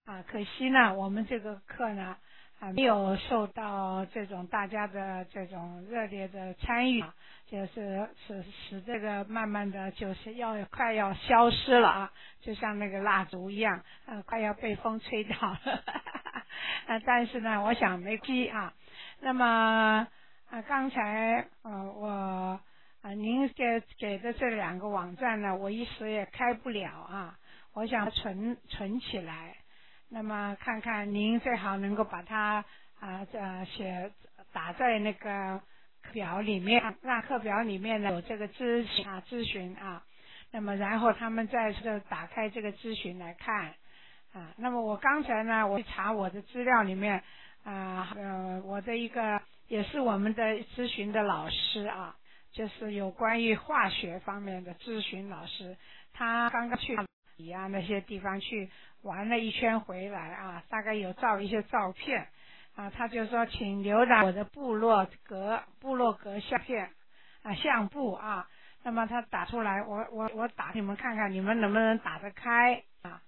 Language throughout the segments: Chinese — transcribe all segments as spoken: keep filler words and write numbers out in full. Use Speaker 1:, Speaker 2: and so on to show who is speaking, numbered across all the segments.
Speaker 1: 啊，可惜呢，我们这个课呢啊没有受到这种大家的这种热烈的参与，就是使使这个慢慢的就是要快要消失了啊，就像那个蜡烛一样，啊，快要被风吹倒了。啊，但是呢，我想没关系啊。那么啊，刚才呃我啊您给给的这两个网站呢，我一时也开不了啊，我想存存起来。那么看看您最好能够把它啊这写打在那个表里面，让课表里面呢有这个咨询啊咨询啊，那么然后他们再这打开这个咨询来看啊。那么我刚才呢，我去查我的资料里面啊呃我的一个也是我们的咨询的老师啊，就是有关于化学方面的咨询老师，他刚刚去啊那些地方去玩了一圈回来啊，大概有照一些照片啊，他就说请浏览我的部落格部落格相片啊相簿啊，那么他打出来，我我我打你们看看，你们能不能打得开啊？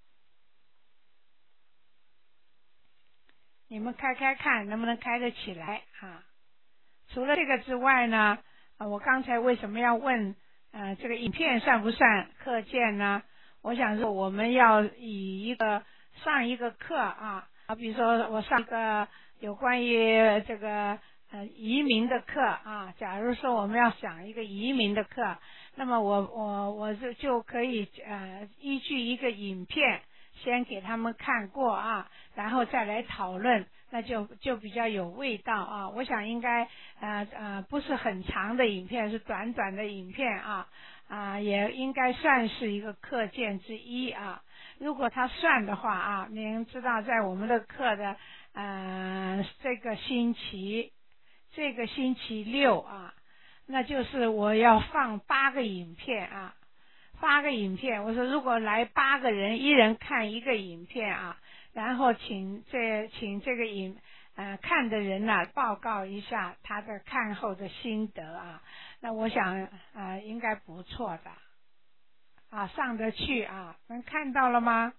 Speaker 1: 你们开开看能不能开得起来啊？除了这个之外呢，啊，我刚才为什么要问呃这个影片算不算课件呢？我想说我们要以一个上一个课啊，啊，比如说我上个有关于这个呃移民的课啊，假如说我们要讲一个移民的课，那么我我我就就可以呃依据一个影片先给他们看过啊，然后再来讨论，那就就比较有味道啊。我想应该呃呃不是很长的影片，是短短的影片啊。啊，也应该算是一个课件之一啊。如果它算的话啊，您知道在我们的课的呃这个星期，这个星期六啊，那就是我要放八个影片啊，八个影片。我说如果来八个人，一人看一个影片啊，然后请这请这个影呃看的人呢、啊、报告一下他的看后的心得啊。那我想啊、呃、应该不错的啊，上得去啊，能看到了吗？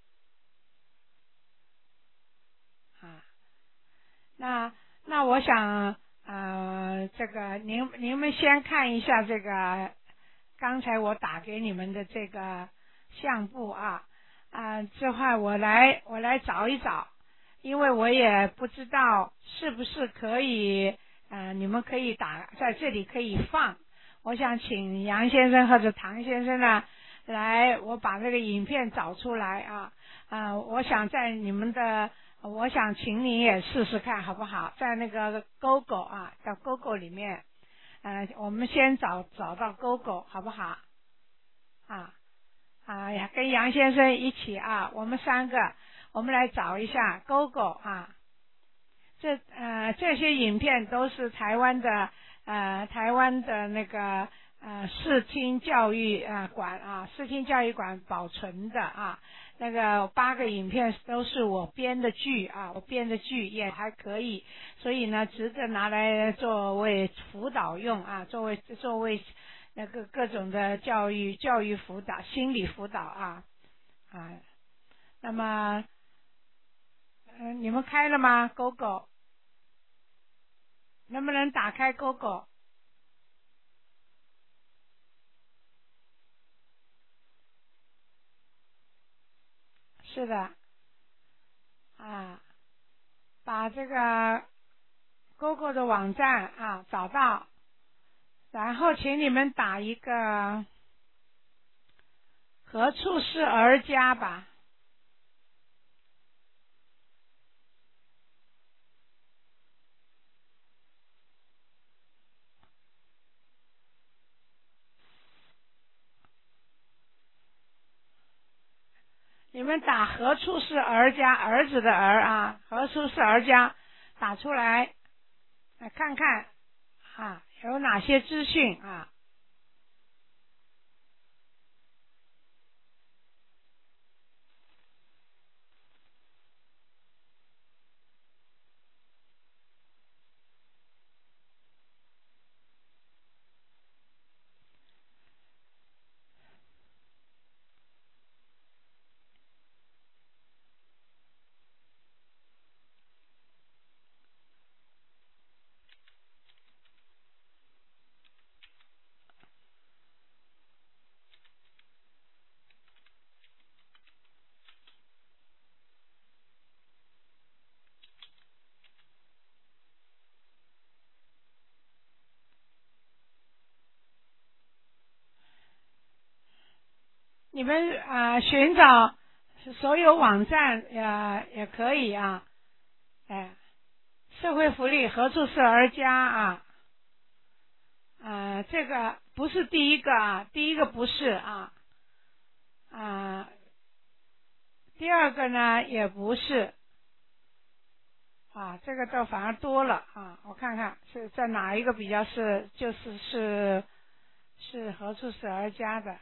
Speaker 1: 啊，那那我想呃这个您您们先看一下这个刚才我打给你们的这个相簿啊啊，这块我来我来找一找，因为我也不知道是不是可以呃你们可以打在这里可以放。我想请杨先生或者唐先生呢，来，我把这个影片找出来啊啊！我想在你们的，我想请你也试试看好不好？在那个 Google 啊，在 Google 里面，呃，我们先找找到 Google 好不好？啊啊呀，跟杨先生一起啊，我们三个，我们来找一下 Google 啊。这呃这些影片都是台湾的呃台湾的那个呃视听教育啊馆啊视听教育馆保存的啊，那个八个影片都是我编的剧啊，我编的剧也还可以，所以呢值得拿来作为辅导用啊，作为作为那个各种的教育教育辅导心理辅导啊啊，那么嗯、呃、你们开了吗 ？Google 能不能打开 Google？ 是的，啊，把这个 Google 的网站啊找到，然后请你们打一个何处是儿家吧。你们打何处是儿家，儿子的儿啊，何处是儿家，打出来，来看看啊有哪些资讯啊。 你们啊、呃、寻找所有网站呃也可以啊，哎，社会福利何处是儿家啊？啊、呃，这个不是第一个啊，第一个不是啊，啊、呃，第二个呢也不是。啊，这个倒反而多了啊！我看看是在哪一个比较是，就是是是何处是儿家的？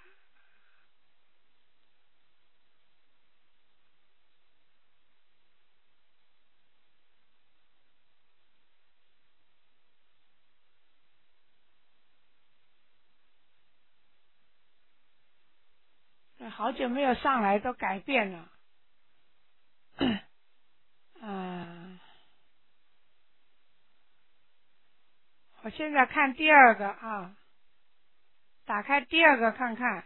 Speaker 1: 好久没有上来，都改变了。嗯，我现在看第二个啊，打开第二个看看。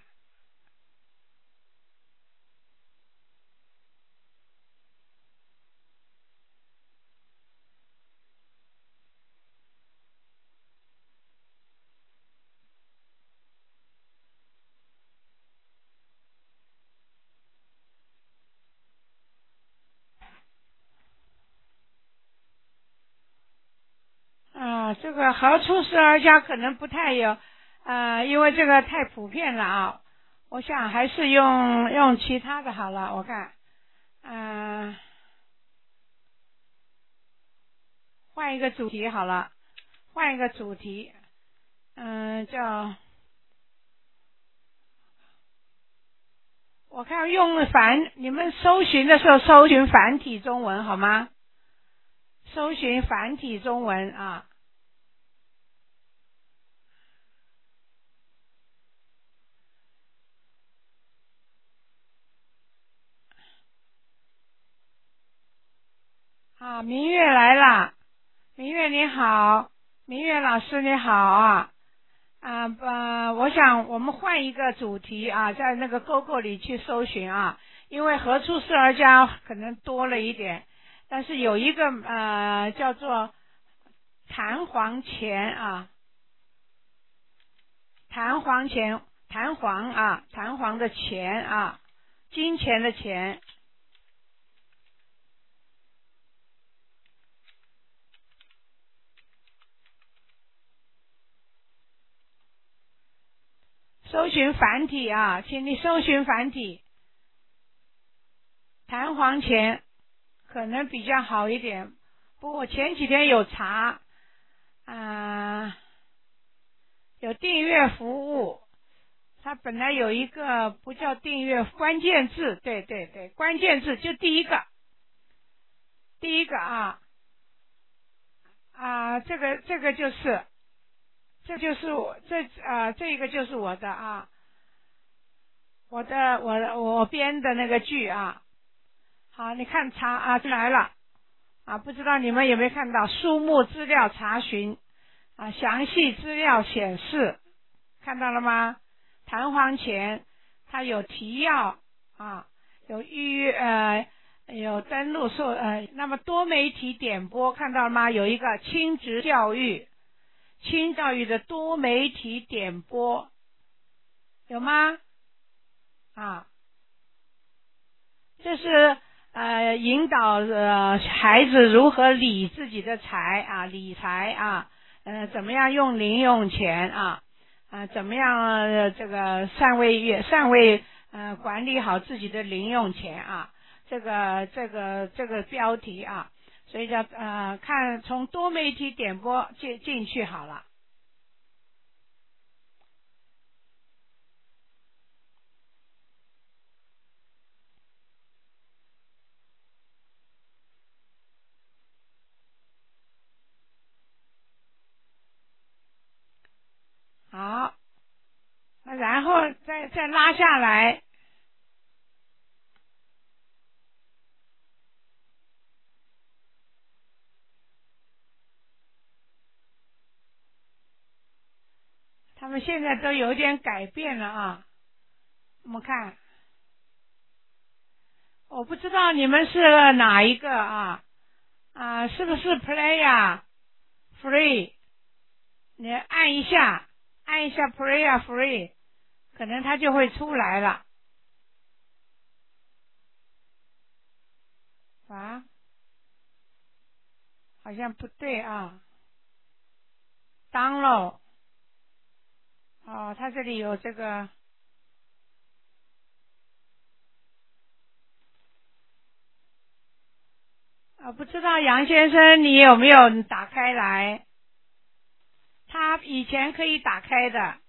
Speaker 1: 啊，这个何处是儿家可能不太有，啊，因为这个太普遍了啊。我想还是用用其他的好了，我看，嗯、换一个主题好了，换一个主题，嗯、叫我看用繁，你们搜寻的时候搜寻繁体中文好吗？搜寻繁体中文啊。啊，明月来了，明月你好，明月老师你好啊。啊呃，我想我们换一个主题啊，在那个 Google 里去搜寻啊，因为何处是儿家可能多了一点，但是有一个呃叫做弹簧钱啊，弹簧钱，弹簧啊，弹簧的钱啊，金钱的钱。搜寻繁体啊，请你搜寻繁体，弹簧钱可能比较好一点。不过我前几天有查，啊、呃有订阅服务，它本来有一个不叫订阅，关键字，对对对，关键字就第一个，第一个啊啊、这个这个就是，这就是我这啊、这个就是我的啊，我的我的我编的那个剧啊。好，你看查啊来了啊，不知道你们有没有看到书目资料查询啊，详细资料显示，看到了吗？弹簧钱它有提要啊，有预约呃有登录说呃，那么多媒体点播看到了吗？有一个亲职教育，亲教育的多媒体点播有吗？啊，这是呃引导呃孩子如何理自己的财啊，理财啊，呃怎么样用零用钱啊，啊怎么样、呃、这个善为善为呃管理好自己的零用钱啊，这个这个这个标题啊，所以叫呃看从多媒体点播进进去好了。好，那然后再再拉下来。他们现在都有点改变了啊，我们看，我不知道你们是哪一个啊啊，是不是 Play 啊 Free？你按一下，按一下 Play 啊 Free，可能它就会出来了。 啊，好像不对啊。download。哦，它这里有这个。啊，不知道杨先生你有没有打开来？他以前可以打开的。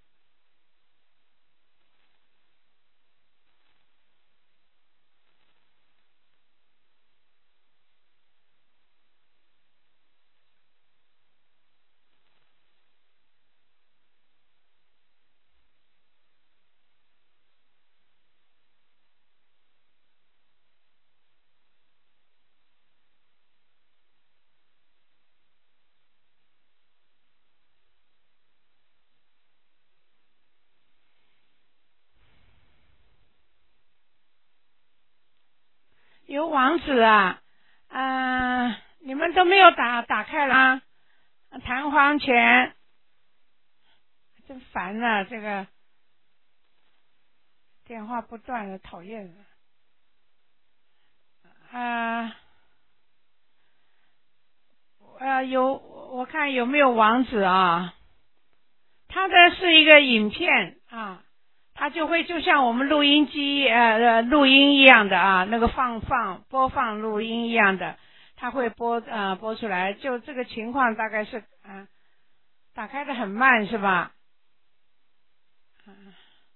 Speaker 1: 有网址啊。嗯、呃，你们都没有打打开了。弹簧拳。真烦啊，这个电话不断的，讨厌了。啊、呃，呃，有，我看有没有网址啊？它的是一个影片啊，它就会就像我们录音机呃呃录音一样的啊，那个放放播放录音一样的，它会播呃播出来。就这个情况大概是啊，打开的很慢是吧？嗯。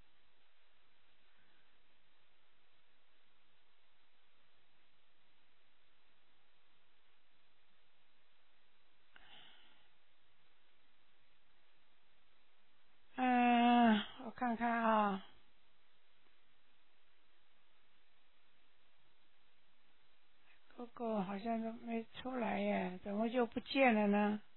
Speaker 1: 嗯，我看看啊。哥哥好像都没出来耶，怎么就不见了呢？